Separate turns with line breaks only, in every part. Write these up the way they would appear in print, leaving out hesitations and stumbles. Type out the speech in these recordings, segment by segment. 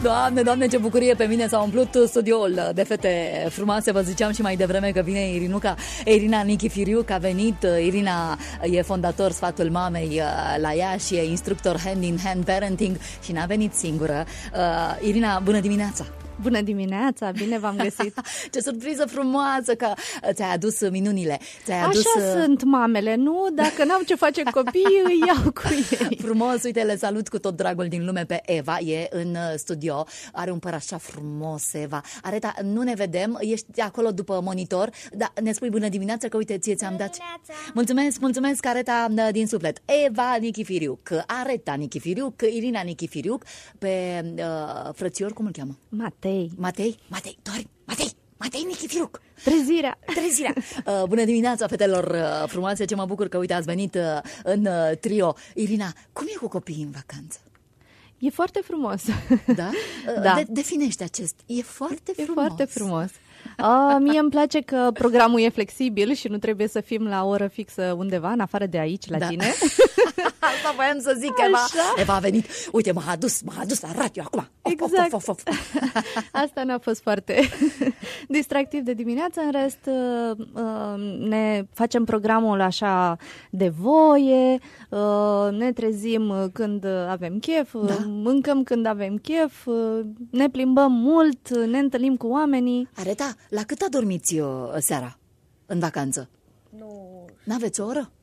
Doamne, Doamne, ce bucurie pe mine, s-a umplut studioul de fete frumoase. Vă ziceam și mai devreme că vine Irina Nichifiriuc a venit. Irina e fondator Sfatul Mamei la Iași, e instructor hand in hand parenting și n-a venit singură. Irina, bună dimineața!
Bună dimineața, bine v-am găsit.
Ce surpriză frumoasă că ți-ai adus minunile.
Așa sunt mamele, nu? Dacă n-au ce face copii, îi iau cu ei.
Frumos, uite, le salut cu tot dragul din lume pe Eva, e în studio, are un păr așa frumos, Eva. Areta, nu ne vedem, ești acolo după monitor, dar ne spui bună dimineața, că uite, ți-am dat. Mulțumesc, Areta, din suflet. Eva Nichifiriuc, Areta Nichifiriuc, Irina Nichifiriuc, pe frățior, cum îl cheamă? Matei, Matei Nichifiriuc.
Trezirea.
Bună dimineața, fetelor frumoase, ce mă bucur că, uite, ați venit în trio. Irina, cum e cu copiii în vacanță?
E foarte frumos.
Da?
Da.
Definește acest. E foarte frumos.
Mie îmi place că programul e flexibil și nu trebuie să fim la oră fixă undeva, în afară de aici, la tine.
Asta voiam să zic, Eva a venit. Uite, m-a adus la radio acum.
Exact. Asta n-a fost foarte distractiv de dimineață. În rest, ne facem programul așa de voie, ne trezim când avem chef, mâncăm când avem chef, ne plimbăm mult, ne întâlnim cu oamenii.
Areta, la cât adormiți seara în vacanță?
Nu.
N-aveți o oră?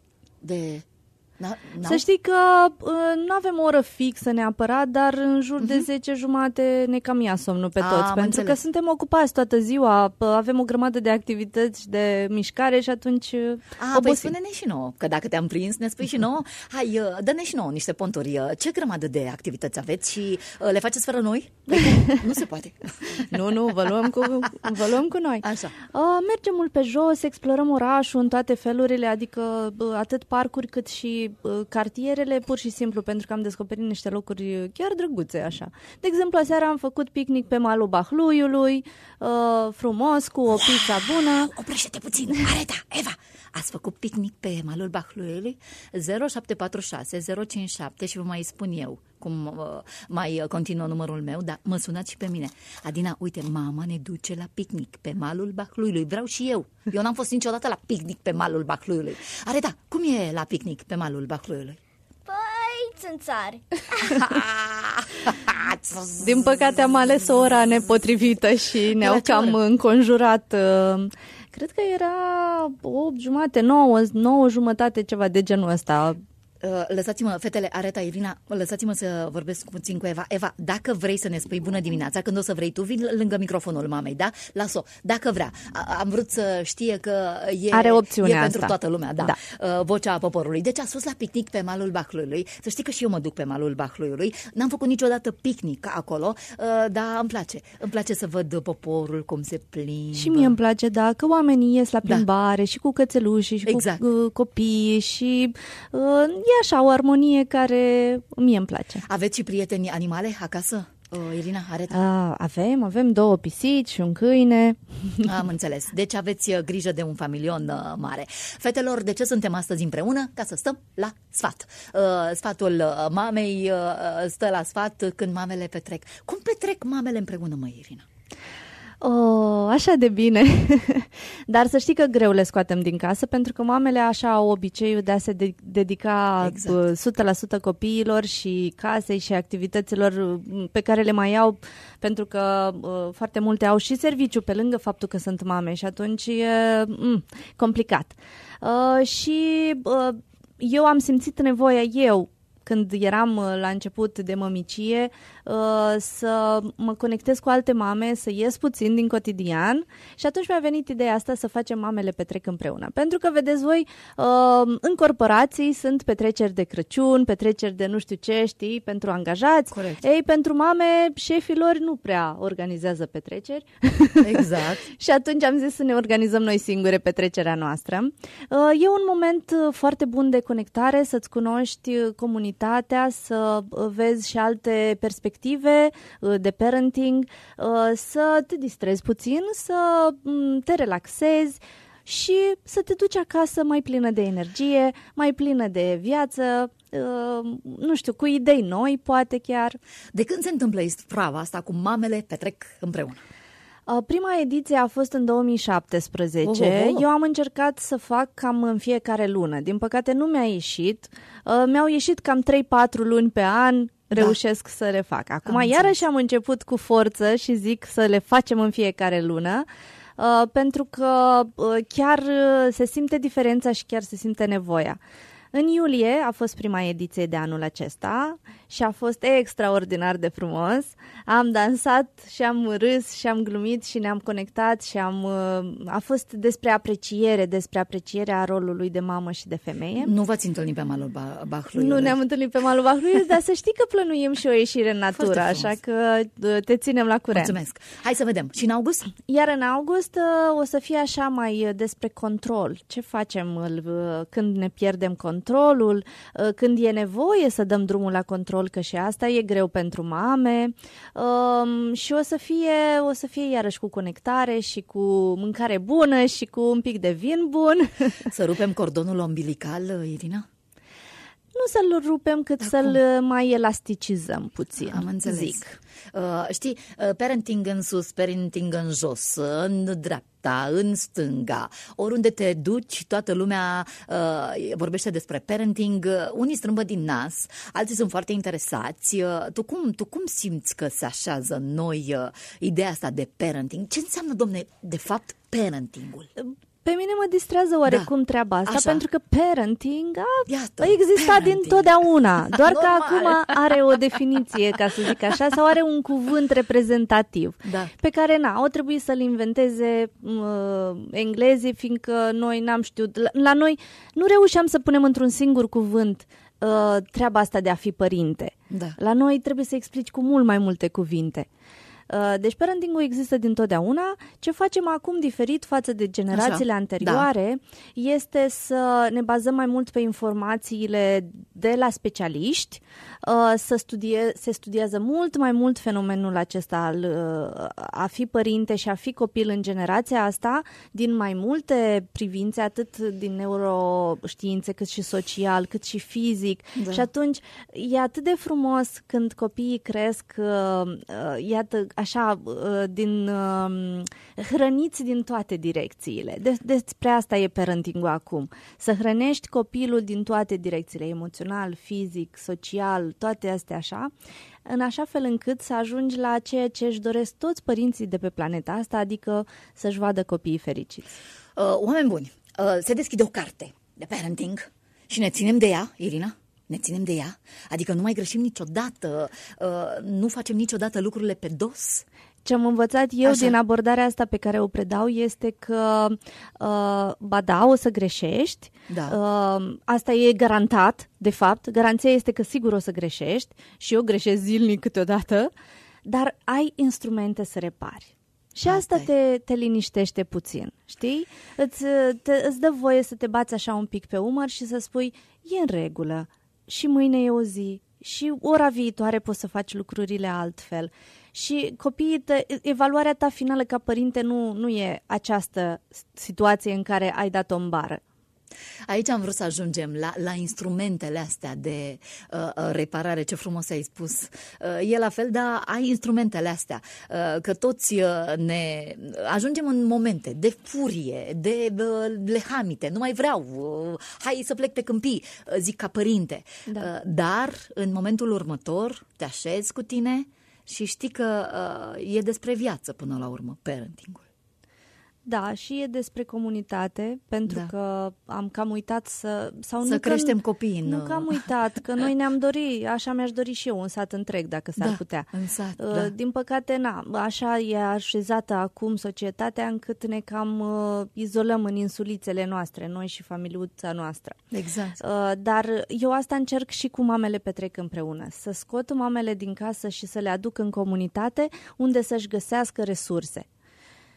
Să știi că nu avem o oră fixă neapărat, dar în jur de 10 jumate ne cam ia somnul pe toți, pentru că suntem ocupați toată ziua, avem o grămadă de activități de mișcare și atunci
păi spune-ne și nouă, că dacă te-am prins, ne spui și nouă, hai, dă-ne și nouă niște ponturi. Ce grămadă de activități aveți și le faceți fără noi? Nu se poate.
Nu, vă luăm cu noi.
Așa.
Mergem mult pe jos, explorăm orașul în toate felurile, adică atât parcuri cât și cartierele, pur și simplu, pentru că am descoperit niște locuri chiar drăguțe, așa. De exemplu, aseară am făcut picnic pe malul Bahluiului, frumos, cu o pizza bună.
Oprește-te puțin, Areta, Eva, ați făcut picnic pe malul Bahluiului? 0746 057 și vă mai spun eu cum mai continuă numărul meu, dar mă sunați și pe mine. Adina, uite, mama ne duce la picnic pe malul Bahluiului. Vreau și eu. Eu n-am fost niciodată la picnic pe malul Bahluiului. Areta, cum e la picnic pe malul Bahluiului?
Păi, țânțari.
Din păcate am ales o ora nepotrivită și ne-au cam înconjurat. Cred că era 8:30, 9 jumătate, ceva de genul ăsta.
Lăsați-mă, fetele, Areta, Irina, lăsați-mă să vorbesc puțin cu Eva. Eva, dacă vrei să ne spui bună dimineața, când o să vrei tu, vin lângă microfonul mamei, da? Las-o, dacă vrea. Am vrut să știe că
are opțiunea
pentru
asta.
toată lumea, da. Vocea poporului. Deci a spus la picnic pe malul Bahluiului. Să știi că și eu mă duc pe malul Bahluiului. N-am făcut niciodată picnic acolo, dar îmi place. Îmi place să văd poporul cum se plimbă.
Și mie îmi place, da, că oamenii ies la plimbare și cu cățelușii și cu copiii și e așa o armonie care mie îmi place.
Aveți și prieteni animale acasă? Irina, Areta?
Avem 2 pisici și un câine.
Am înțeles. Deci aveți grijă de un familion mare. Fetelor, de ce suntem astăzi împreună? Ca să stăm la sfat. Sfatul mamei stă la sfat când mamele petrec. Cum petrec mamele împreună, Irina?
Așa de bine. Dar să știi că greu le scoatem din casă, pentru că mamele așa au obiceiul de a se dedica 100% copiilor și casei și activităților pe care le mai au, pentru că foarte multe au și serviciu pe lângă faptul că sunt mame și atunci e complicat. Și eu am simțit nevoia când eram la început de mămicie, să mă conectez cu alte mame, să ies puțin din cotidian și atunci mi-a venit ideea asta să facem Mamele Petrec împreună. Pentru că, vedeți voi, în corporații sunt petreceri de Crăciun, petreceri de nu știu ce, știi, pentru angajați.
Corect.
Ei, pentru mame, șefilor nu prea organizează petreceri.
Exact.
Și atunci am zis să ne organizăm noi singure petrecerea noastră. E un moment foarte bun de conectare, să-ți cunoști comunitatea, să vezi și alte perspective de parenting, să te distrezi puțin, să te relaxezi și să te duci acasă mai plină de energie, mai plină de viață nu știu, cu idei noi, poate chiar.
De când se întâmplă isprava asta cu mamele petrec împreună?
Prima ediție a fost în 2017. Eu am încercat să fac cam în fiecare lună. Din păcate nu mi-a ieșit. Mi-au ieșit cam 3-4 luni pe an. Reușesc să le fac. Acum iarăși am început cu forță și zic să le facem în fiecare lună. Pentru că chiar se simte diferența și chiar se simte nevoia. În iulie a fost prima ediție de anul acesta și a fost extraordinar de frumos. Am dansat și am râs și am glumit și ne-am conectat și a fost despre aprecierea rolului de mamă și de femeie.
Nu v-ați întâlnit pe malul Bahlui?
Nu ne-am întâlnit pe malul Bahlui, dar să știi că plănuim și o ieșire în natură, așa că te ținem la curent.
Mulțumesc. Hai să vedem. Și în august?
Iar în august o să fie așa mai despre control. Ce facem când ne pierdem controlul, când e nevoie să dăm drumul la control, că și asta e greu pentru mame, și o să fie iarăși cu conectare și cu mâncare bună și cu un pic de vin bun. Să
rupem cordonul umbilical, Irina?
Nu să-l rupem, cât să-l mai elasticizăm puțin.
Am înțeles. Zic. Știi, parenting în sus, parenting în jos, în dreapta, în stânga, oriunde te duci, toată lumea vorbește despre parenting, unii strâmbă din nas, alții sunt foarte interesați. Tu cum simți că se așează în noi ideea asta de parenting? Ce înseamnă, domne, de fapt, parentingul?
Pe mine mă distrează oarecum treaba asta,
așa.
Pentru că parenting a existat dintotdeauna, doar că acum are o definiție, ca să zic așa, sau are un cuvânt reprezentativ, pe care o trebuie să-l inventeze englezii, fiindcă noi n-am știut. La noi nu reușeam să punem într-un singur cuvânt treaba asta de a fi părinte. La noi trebuie să explici cu mult mai multe cuvinte. Deci parenting-ul există dintotdeauna. Ce facem acum diferit față de generațiile anterioare este să ne bazăm mai mult pe informațiile de la specialiști, se studiază mult mai mult fenomenul acesta a fi părinte și a fi copil în generația asta din mai multe privințe, atât din neuroștiințe, cât și social, cât și fizic. Și atunci e atât de frumos când copiii cresc, iată, așa, hrăniți din toate direcțiile. Despre asta e parenting-ul acum. Să hrănești copilul din toate direcțiile, emoțional, fizic, social, toate astea așa, în așa fel încât să ajungi la ceea ce își doresc toți părinții de pe planeta asta, adică să-și vadă copiii fericiți.
Oameni buni, se deschide o carte de parenting și ne ținem de ea, Irina? Ne ținem de ea? Adică nu mai greșim niciodată, nu facem niciodată lucrurile pe dos?
Ce am învățat eu din abordarea asta pe care o predau este că, o să greșești, asta e garantat, de fapt, garanția este că sigur o să greșești și eu greșesc zilnic câteodată, dar ai instrumente să repari. Și asta te liniștește puțin, știi? Îți dă voie să te bați așa un pic pe umăr și să spui, e în regulă, și mâine e o zi, și ora viitoare poți să faci lucrurile altfel. Și evaluarea ta finală ca părinte nu e această situație în care ai dat-o în bară.
Aici am vrut să ajungem la instrumentele astea de reparare, ce frumos ai spus. E la fel, dar ai instrumentele astea, că toți ne ajungem în momente de furie, de lehamite, nu mai vreau, hai să plec pe câmpii, zic ca părinte. Dar în momentul următor te așezi cu tine și știi că e despre viață până la urmă, parenting-ul.
Da, și e despre comunitate, pentru că am cam uitat să
creștem copiii.
Nu că am uitat, că noi ne-am dorit, așa mi-aș dori și eu, un sat întreg, dacă s-ar putea.
În sat,
Din păcate, așa e așezată acum societatea, încât ne cam izolăm în insulițele noastre, noi și familiuța noastră.
Exact.
Dar eu asta încerc și cu Mamele Petrec împreună, să scot mamele din casă și să le aduc în comunitate, unde să-și găsească resurse.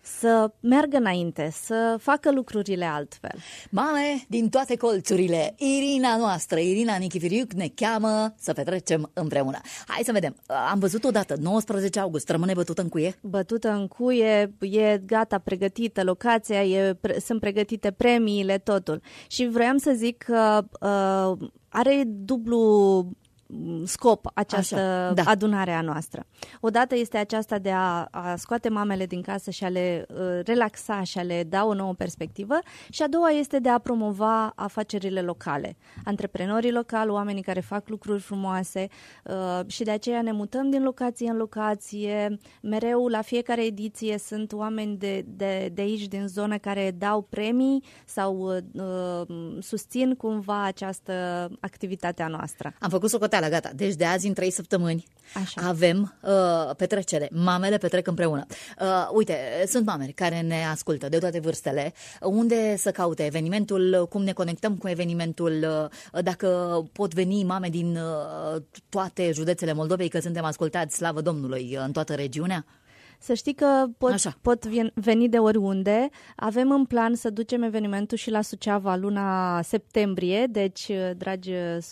să meargă înainte, să facă lucrurile altfel.
Mame din toate colțurile, Irina noastră, Irina Nichifiriuc, ne cheamă să petrecem împreună. Hai să vedem, am văzut odată, 19 august, rămâne bătută în cuie?
Bătută în cuie, e gata, pregătită locația, sunt pregătite premiile, totul. Și vroiam să zic că are dublu scop această adunare a noastră. Odată este aceasta de a scoate mamele din casă și a le relaxa și a le da o nouă perspectivă, și a doua este de a promova afacerile locale, antreprenorii locali, oamenii care fac lucruri frumoase, și de aceea ne mutăm din locație în locație. Mereu la fiecare ediție sunt oameni de aici, din zonă, care dau premii sau susțin cumva această activitate a noastră.
Am făcut socoteală, gata. Deci de azi în 3 săptămâni avem petrecere. Mamele petrec împreună. Uite, sunt mame care ne ascultă de toate vârstele. Unde să caute evenimentul? Cum ne conectăm cu evenimentul? Dacă pot veni mame din toate județele Moldovei, că suntem ascultați, slavă Domnului, în toată regiunea?
Să știi că pot veni de oriunde. Avem în plan să ducem evenimentul și la Suceava luna septembrie, deci, dragi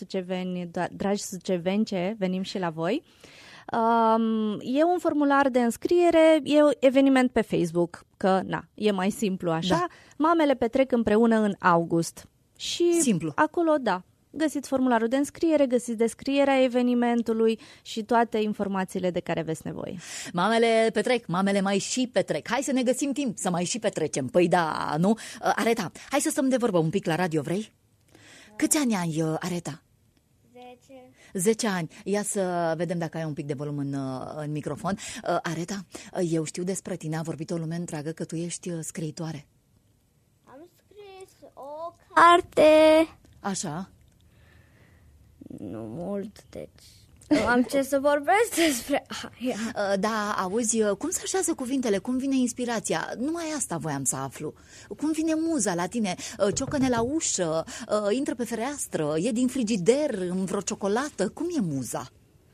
sucevence, venim și la voi. E un formular de înscriere, e un eveniment pe Facebook, că e mai simplu așa. Da. Mamele petrec împreună în august. Și simplu. Acolo, găsiți formularul de înscriere, găsiți descrierea evenimentului și toate informațiile de care aveți nevoie.
Mamele petrec, mamele mai și petrec. Hai să ne găsim timp să mai și petrecem. Păi da, nu? Areta, hai să stăm de vorbă un pic la radio, vrei? Câți ani ai, Areta? 10 ani. Ia să vedem dacă ai un pic de volum în microfon. Areta, eu știu despre tine, a vorbit o lume întreagă că tu ești scriitoare.
Am scris o carte.
Așa?
Nu mult, deci nu am ce să vorbesc despre aia.
Da, auzi, cum se așează cuvintele, cum vine inspirația? Numai asta voiam să aflu. Cum vine muza la tine? Ciocăne la ușă, intră pe fereastră, e din frigider, în vreo ciocolată? Cum e muza?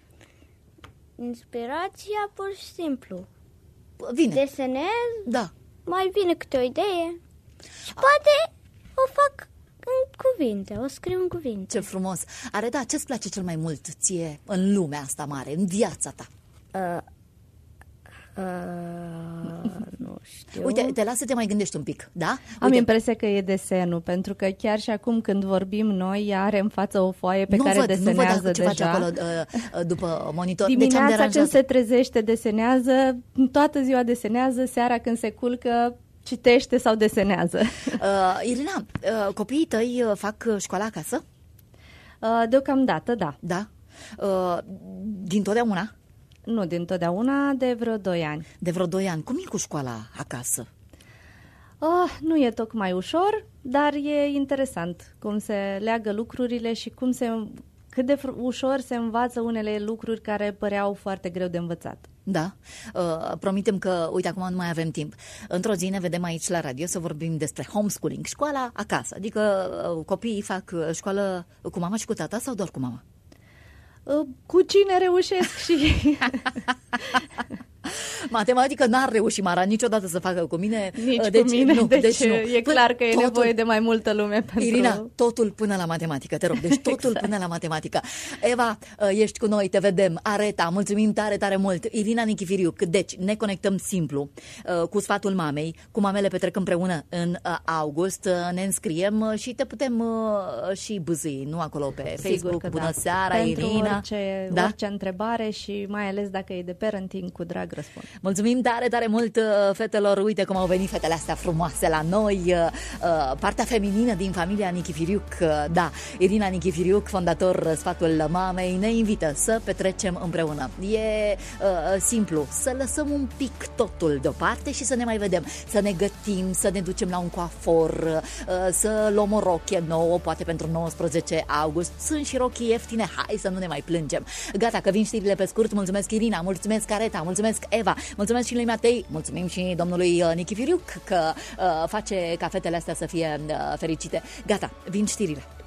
Inspirația pur și simplu.
Vine.
Desenez,
da.
Mai vine câte o idee și poate o fac în cuvinte, o scriu în cuvinte.
Ce frumos! Areta, ce-ți place cel mai mult ție în lumea asta mare, în viața ta?
Nu știu.
Uite, te las să te mai gândești un pic, da?
Am impresia că e desenul, pentru că chiar și acum când vorbim noi, ea are în față o foaie pe care desenează deja.
Ce face acolo după monitor.
Dimineața când se trezește desenează, toată ziua desenează, seara când se culcă citește sau desenează.
Irina, copiii tăi fac școala acasă?
Deocamdată, da.
Da? Din totdeauna?
Nu din totdeauna, de vreo 2 ani.
De vreo 2 ani. Cum e cu școala acasă?
Nu e tocmai ușor, dar e interesant cum se leagă lucrurile și cât de ușor se învață unele lucruri care păreau foarte greu de învățat.
Da, promitem că, uite, acum nu mai avem timp. Într-o zi ne vedem aici la radio să vorbim despre homeschooling, școala acasă. Adică copiii fac școală cu mama și cu tata sau doar cu mama?
Cu cine reușesc și...
Matematică n-ar reuși Mara niciodată să facă cu mine.
Nici cu mine, deci nu. E clar că e nevoie de mai multă lume pentru...
Irina, totul până la matematică, te rog, deci totul până la matematică. Eva, ești cu noi, te vedem. Areta, mulțumim tare, tare mult. Irina Nichifiriuc, deci ne conectăm simplu cu sfatul mamei, cu mamele petrec împreună în august, ne înscriem și te putem și bâzâi, nu acolo pe Facebook. Bună seara,
pentru
Irina.
Orice întrebare și mai ales dacă e de parenting, cu drag răspund.
Mulțumim tare, tare mult, fetelor. Uite cum au venit fetele astea frumoase la noi. Partea feminină din familia Nichifiriuc. Da, Irina Nichifiriuc, fondator Sfatul Mamei, ne invită să petrecem împreună. E simplu, să lăsăm un pic totul deoparte și să ne mai vedem, să ne gătim, să ne ducem la un coafor, să luăm o rochie nouă, poate pentru 19 august. Sunt și rochii ieftine, hai să nu ne mai plângem. Gata, că vin știrile pe scurt. Mulțumesc, Irina, mulțumesc, Areta, mulțumesc, Eva, mulțumesc și lui Matei, mulțumim și domnului Nichifiriuc că face ca fetele astea să fie fericite. Gata, vin știrile.